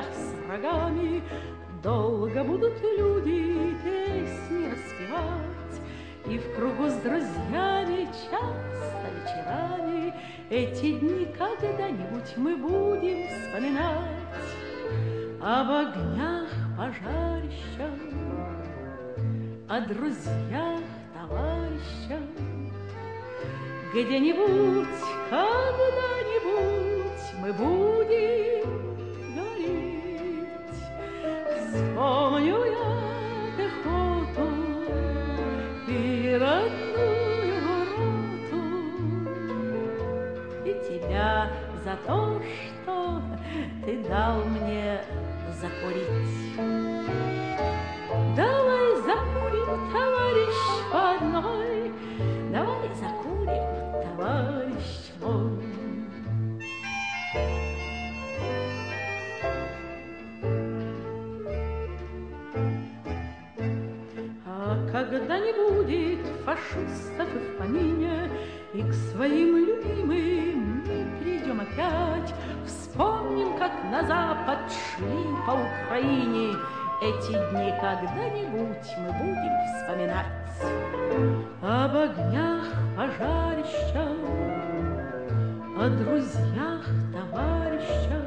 боях с врагами долго будут люди песни распевать, и в кругу с друзьями часто вечерами эти дни когда-нибудь мы будем вспоминать. Об огнях пожарищах, о друзьях, товарищах, где-нибудь, когда-нибудь мы будем говорить. Вспомню я пехоту и родную роту, и тебя за то, что ты дал мне закурить. Давай закурим, товарищ, по одной, давай закурим, товарищ мой. А когда не будет фашистов и в помине, и к своим любимым мы придем опять, вспомним, как на запад шли по Украине. Эти дни когда-нибудь мы будем вспоминать. Об огнях пожарищах, о друзьях, товарищах,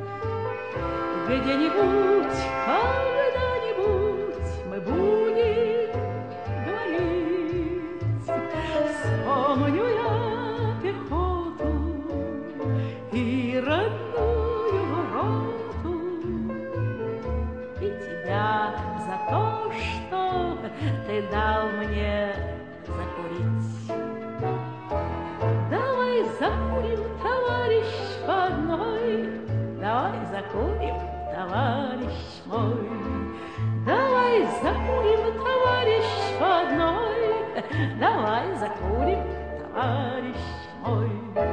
где-нибудь, когда-нибудь мы будем говорить. Вспомню я пехоту и родную роту, и тебя за то, что ты дал мне закурить. Давай закурим, товарищ, по одной, давай закурим, товарищ мой. Давай закурим, товарищ, по одной, давай закурим, товарищ мой.